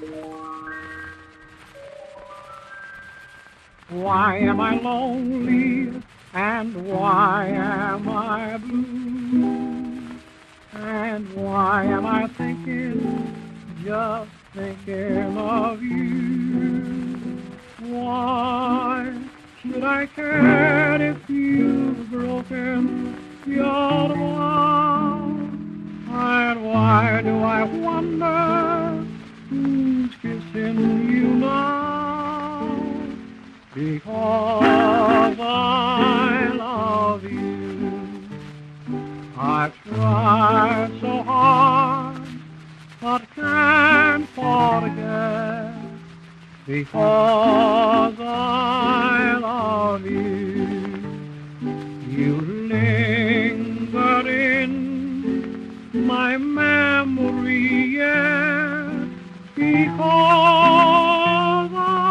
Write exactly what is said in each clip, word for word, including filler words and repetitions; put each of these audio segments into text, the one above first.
Why am I lonely and why am I blue? And why am I thinking, just thinking of you? Why should I care if you've broken your vow? And why do I wonder who's kissing you now? Because I love you. I've tried so hard, but can't forget. Because I love you. You linger in my memory yet. Because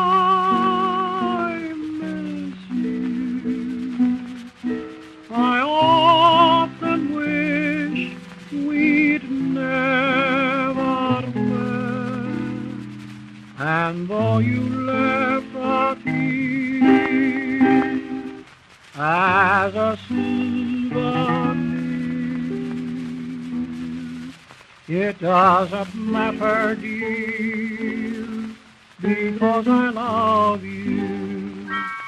I miss you. I often wish we'd never met. And though you left a tear as a souvenir, it doesn't matter, dear, because I love you.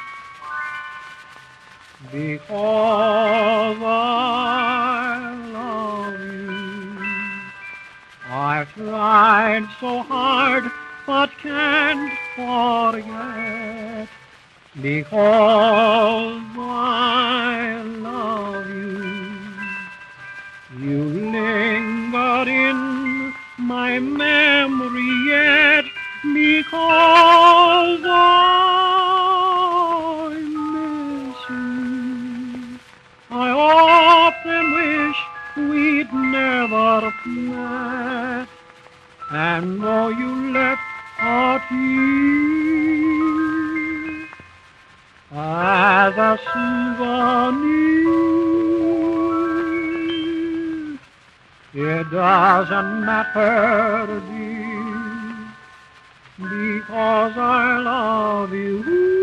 Because I love you. I've tried so hard, but can't forget. Because I love you. You linger in my memory yet. Because I miss you. I often wish we'd never met. And though you left a tear as a souvenir, it doesn't matter, dear, because I love you.